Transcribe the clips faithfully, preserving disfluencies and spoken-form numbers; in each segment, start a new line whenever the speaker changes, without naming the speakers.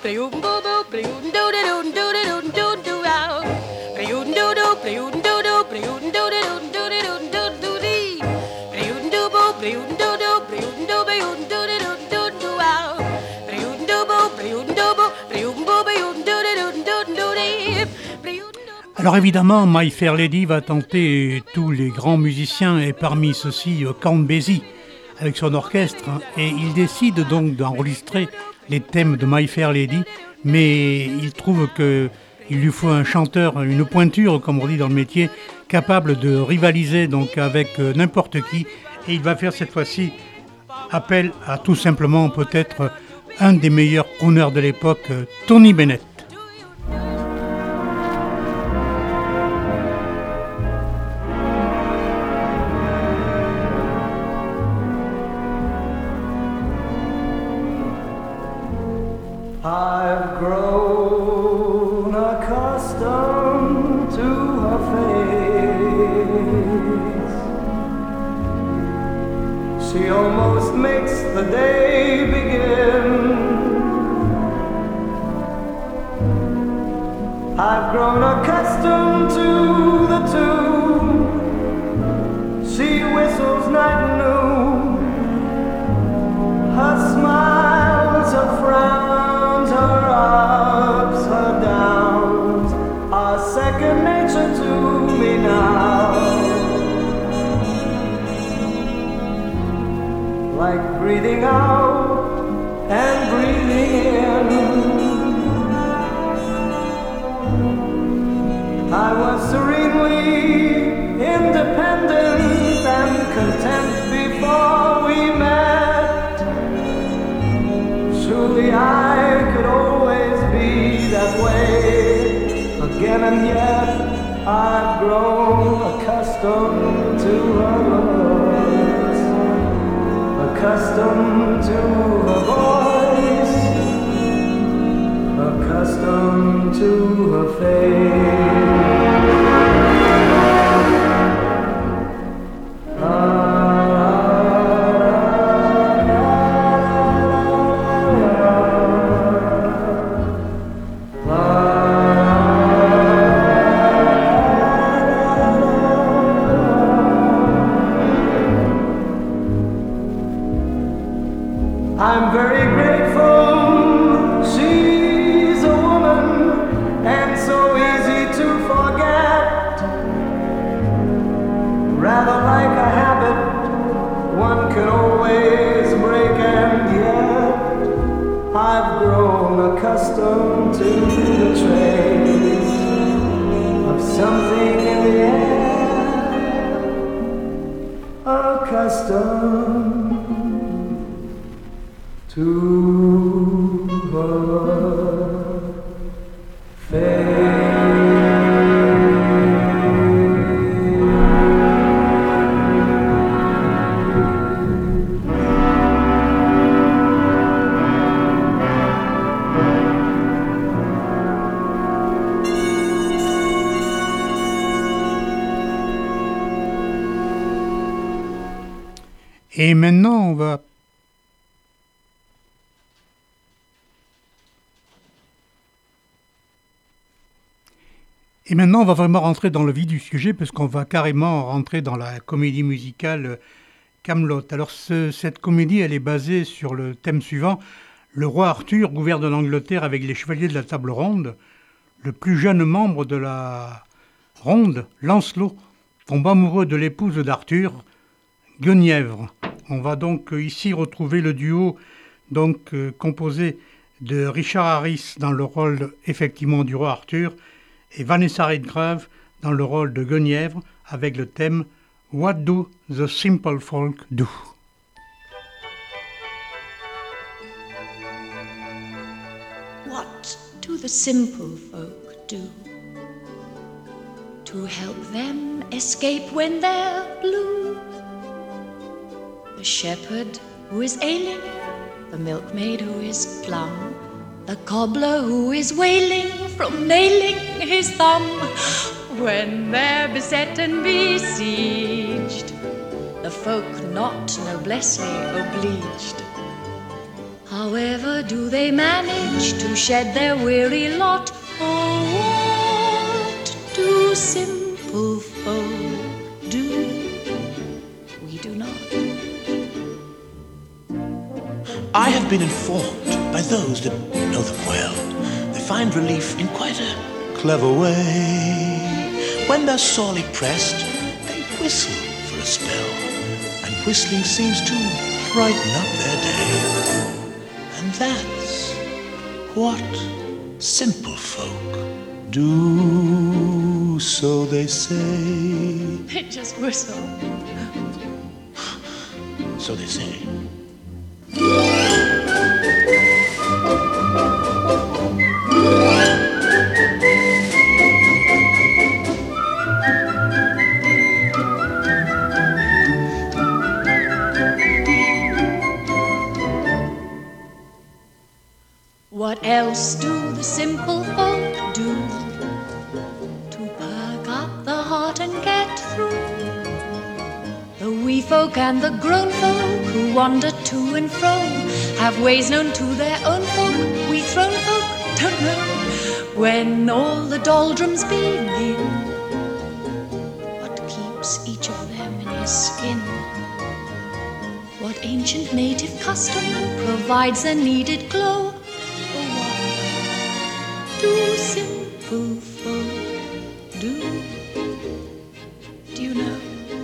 Alors évidemment, My Fair Lady va tenter tous les grands musiciens et parmi ceux-ci Count Basie avec son orchestre et il décide donc d'enregistrer les thèmes de My Fair Lady, mais il trouve qu'il lui faut un chanteur, une pointure comme on dit dans le métier, capable de rivaliser donc avec n'importe qui et il va faire cette fois-ci appel à tout simplement peut-être un des meilleurs crooners de l'époque, Tony Bennett.
I've grown accustomed to her face. She almost makes the day begin. I've grown accustomed to the tune she whistles night and noon. Her smiles, her frowns, her ups, her downs are second nature to me now. Like breathing out and breathing in. I was serenely independent and content before we met. Truly I could always be that way again, and yet I've grown accustomed to her looks, accustomed to her voice, accustomed to her face. I'm very grateful she's a woman and so easy to forget. Rather like a habit one can always break, and yet I've grown accustomed to the trace of something in the air, accustomed to her face.
Et maintenant, on va Et maintenant, on va vraiment rentrer dans le vif du sujet, parce qu'on va carrément rentrer dans la comédie musicale Camelot. Alors, ce, cette comédie, elle est basée sur le thème suivant. Le roi Arthur gouverne l'Angleterre avec les chevaliers de la table ronde. Le plus jeune membre de la ronde, Lancelot, tombe amoureux de l'épouse d'Arthur, Guenièvre. On va donc ici retrouver le duo donc, euh, composé de Richard Harris dans le rôle effectivement du roi Arthur, et Vanessa Redgrave dans le rôle de Guenièvre avec le thème « What do the simple folk do ?»
What do the simple folk do to help them escape when they're blue? The shepherd who is ailing, the milkmaid who is plumb, the cobbler who is wailing from nailing his thumb. When they're beset and besieged, the folk not noblessly obliged, how However do they manage to shed their weary lot? Oh, what do simple folk do? We do not.
I have been informed by those that know them well. They find relief in quite a clever way. When they're sorely pressed, they whistle for a spell, and whistling seems to brighten up their day. And that's what simple folk do, so they say.
They just whistle.
So they say.
What else do the simple folk do to perk up the heart and get through? The wee folk and the grown folk who wander to and fro have ways known to their own folk. We thrown folk don't know. When all the doldrums begin, what keeps each of them in his skin? What ancient native custom provides the needed glow? Do simple folk do? Do you know?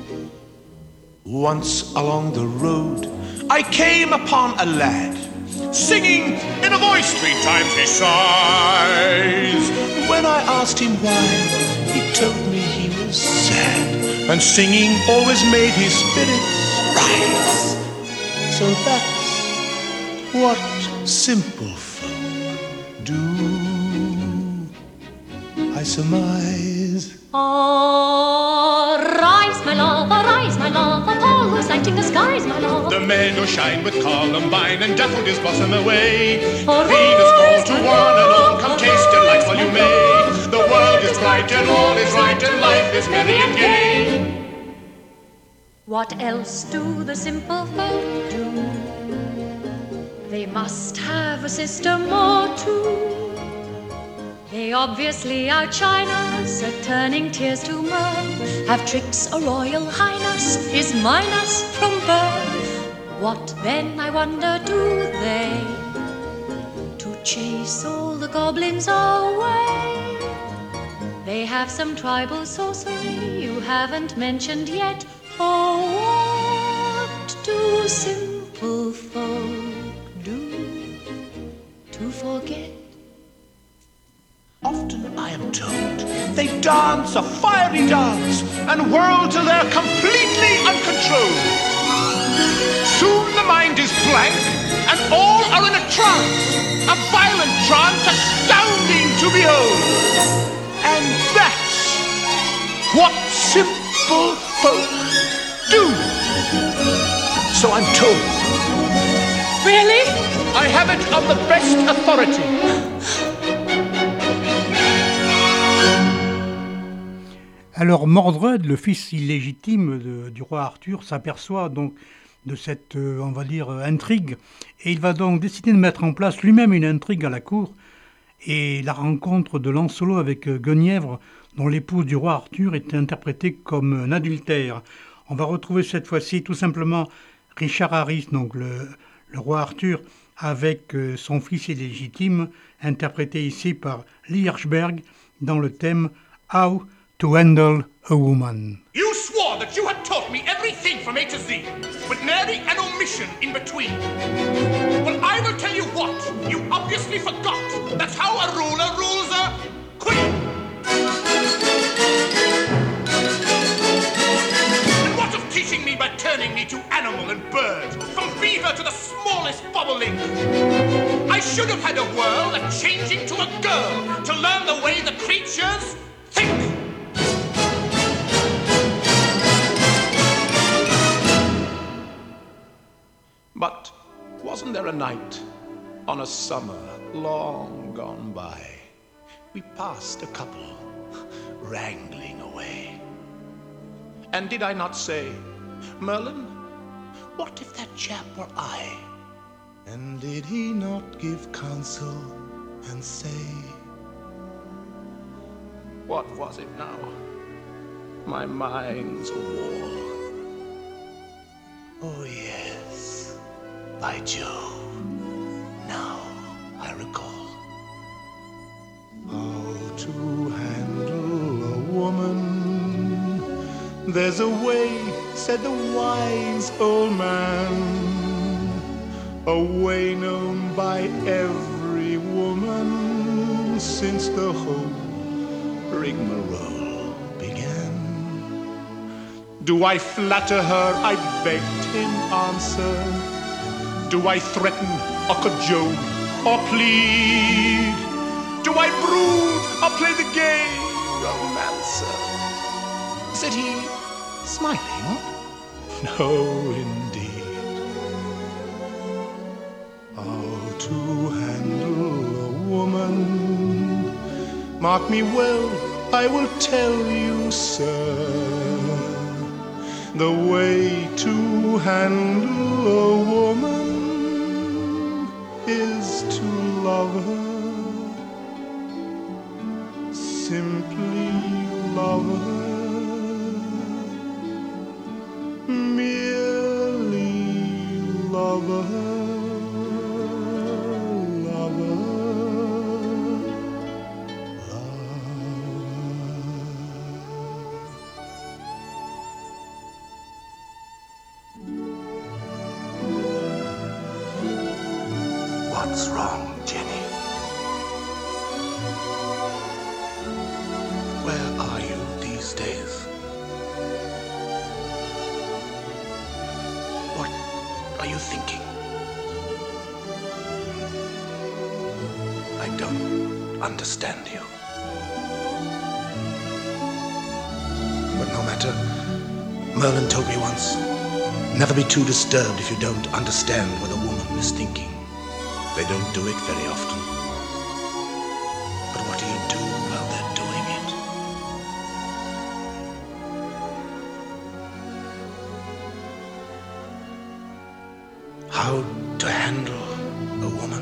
Once along the road, I came upon a lad singing in a voice three times his size. When I asked him why, he told me he was sad, and singing always made his spirits rise. So that's what simple folk do, I surmise.
Arise, my love, arise, my love, Apollo's lighting the skies, my love.
The meadow shine with columbine and daffodils blossom away.
Arise,
Venus call to
my
one and all,
love,
come taste delights while you may. The world is bright and all is right and life is merry and gay.
What else do the simple folk do? They must have a system or two. They obviously outshine us at turning tears to mirth, have tricks a royal highness is minus from birth. What then, I wonder, do they to chase all the goblins away? They have some tribal sorcery you haven't mentioned yet. Oh, what do simple folk do to forget?
Often I am told they dance a fiery dance and whirl till they're completely uncontrolled. Soon the mind is blank and all are in a trance, a violent trance astounding to behold. And that's what simple folk do. So I'm told.
Really?
I have it on the best authority.
Alors Mordred, le fils illégitime de- du roi Arthur, s'aperçoit donc de cette, euh, on va dire, euh, intrigue, et il va donc décider de mettre en place lui-même une intrigue à la cour, et la rencontre de Lancelot avec euh, Guenièvre, dont l'épouse du roi Arthur est interprétée comme un adultère. On va retrouver cette fois-ci tout simplement Richard Harris, donc le, le roi Arthur, avec euh, son fils illégitime, interprété ici par Lee Hirschberg, dans le thème « How to Handle a Woman ».
You swore that you had taught me everything from A to Z, with nary an omission in between. Well, I will tell you what, you obviously forgot. That's how a ruler rules a queen. And what of teaching me by turning me to animal and bird, from beaver to the smallest bobolink? I should have had a whirl at changing to a girl to learn the way the creatures think. But wasn't there a night on a summer long gone by? We passed a couple wrangling away. And did I not say, Merlin, what if that chap were I? And did he not give counsel and say, what was it now? My mind's a war. Oh yes, by Jove, now I recall. How to handle a woman. There's a way, said the wise old man, a way known by every woman since the whole rigmarole began. Do I flatter her? I begged him answer. Do I threaten or cajole or plead? Do I brood or play the gay romancer? Said he, smiling, no indeed. How to handle a woman? Mark me well, I will tell you, sir. The way to handle a woman is to love her. Simply love her. Merely love her. Love her. What's wrong, Jenny? Where are you these days? What are you thinking? I don't understand you. But no matter. Merlin told me once, never be too disturbed if you don't understand what a woman is thinking. They don't do it very often. But what do you do while they're doing it? How to handle a woman?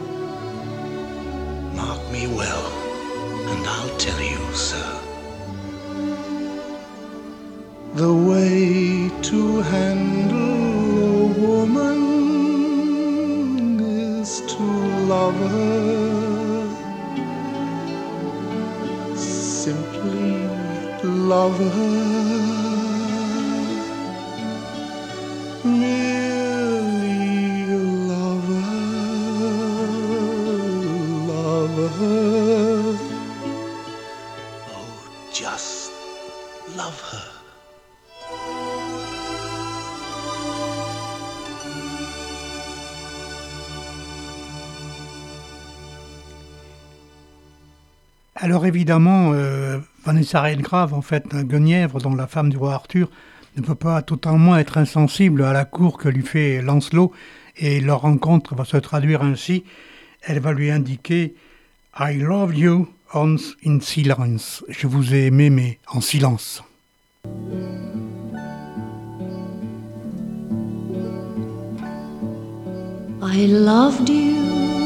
Mark me well, and I'll tell you, sir. The way to handle a woman is to love her. Simply love her. Merely love her. Love her. Oh, just love her.
Alors évidemment, euh, Vanessa Redgrave, en fait, un Guenièvre, dont la femme du roi Arthur, ne peut pas totalement être insensible à la cour que lui fait Lancelot, et leur rencontre va se traduire ainsi. Elle va lui indiquer « I love you, Hans, in silence ». Je vous ai aimé, mais en silence.
I loved you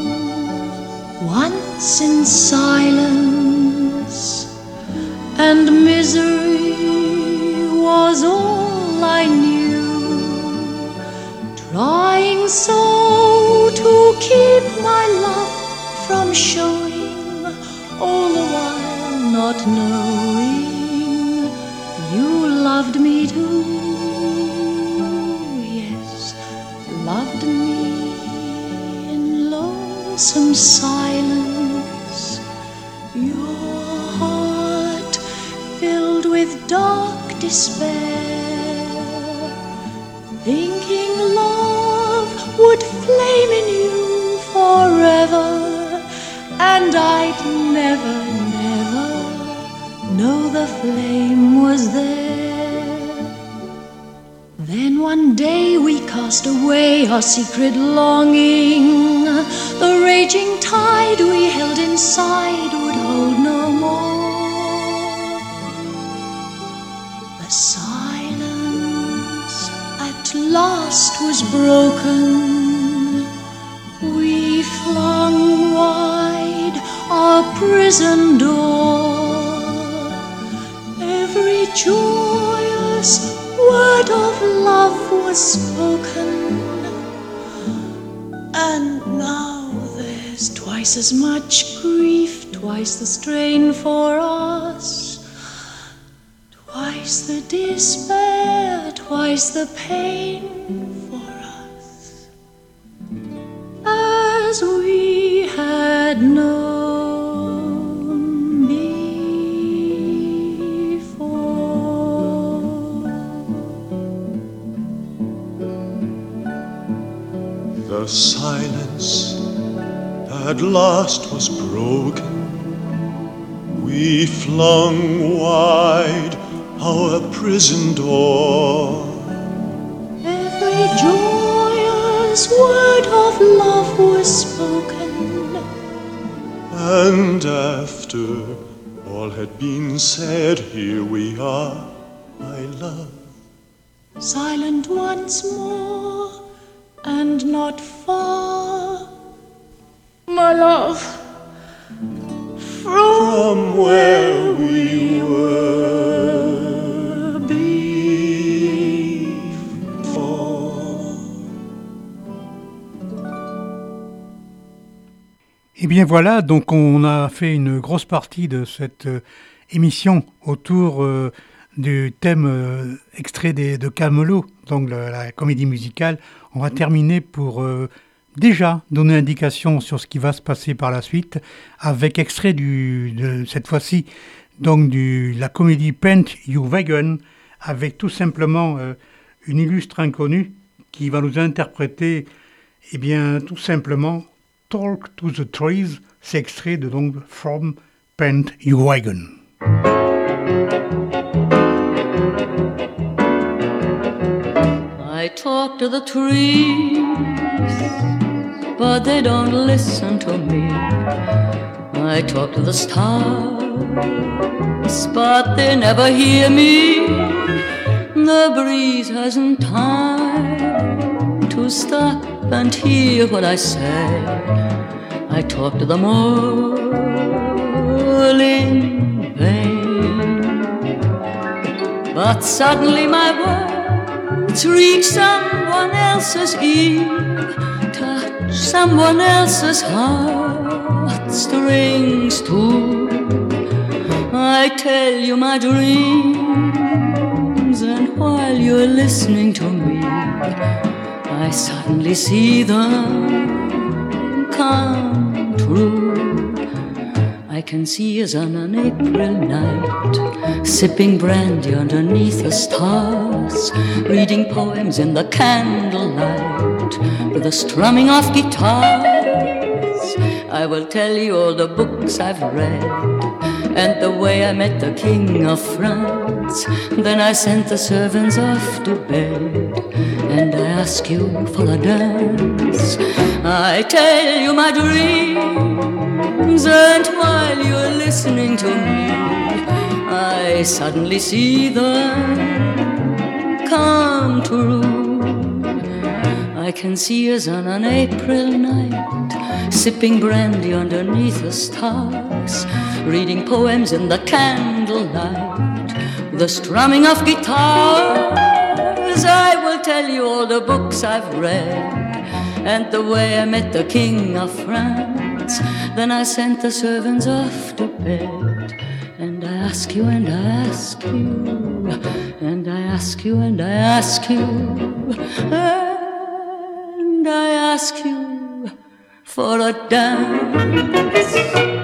once in silence, and misery was all I knew, trying so to keep my love from showing, all the while not knowing you loved me too. Yes, loved me in lonesome silence, your heart filled with dark despair, thinking love would flame in you forever, and I'd never, never know the flame was there. Then one day we cast away our secret longing, the raging tide we held inside would hold no more. The silence at last was broken prison door. Every joyous word of love was spoken, and now there's twice as much grief, twice the strain for us, twice the despair, twice the pain for us, as we had known before.
The silence at last was broken. We flung wide our prison door.
Every joyous word of love was spoken,
And after all had been said, here we are, my love.
silent once more and not far, my love, from,
From where we were before.
Et bien voilà, donc on a fait une grosse partie de cette euh, émission autour euh, du thème euh, extrait des, de Kaamelott, donc le- la comédie musicale. On va terminer pour euh, déjà donner indication sur ce qui va se passer par la suite, avec extrait du, de cette fois-ci donc du la comédie Paint Your Wagon, avec tout simplement euh, une illustre inconnue qui va nous interpréter, eh bien tout simplement Talk to the Trees, c'est extrait de donc From Paint Your Wagon.
I talk to the trees, but they don't listen to me. I talk to the stars, but they never hear me. The breeze hasn't time to stop and hear what I say. I talk to the morning pain, but suddenly my words reach someone else's ear, touch someone else's heart strings too. I tell you my dreams, and while you're listening to me, I suddenly see them come true. I can see us on an April night, sipping brandy underneath the stars, reading poems in the candlelight, with the strumming of guitars. I will tell you all the books I've read, and the way I met the King of France. Then I sent the servants off to bed, and I ask you for a dance. I tell you my dreams, and while you're listening to me, I suddenly see them come true. I can see us on an April night, sipping brandy underneath the stars, reading poems in the candlelight, the strumming of guitars. I will tell you all the books I've read, and the way I met the King of France. Then I sent the servants off to bed, and I ask you and I ask you, and I ask you and I ask you, and I ask you for a dance.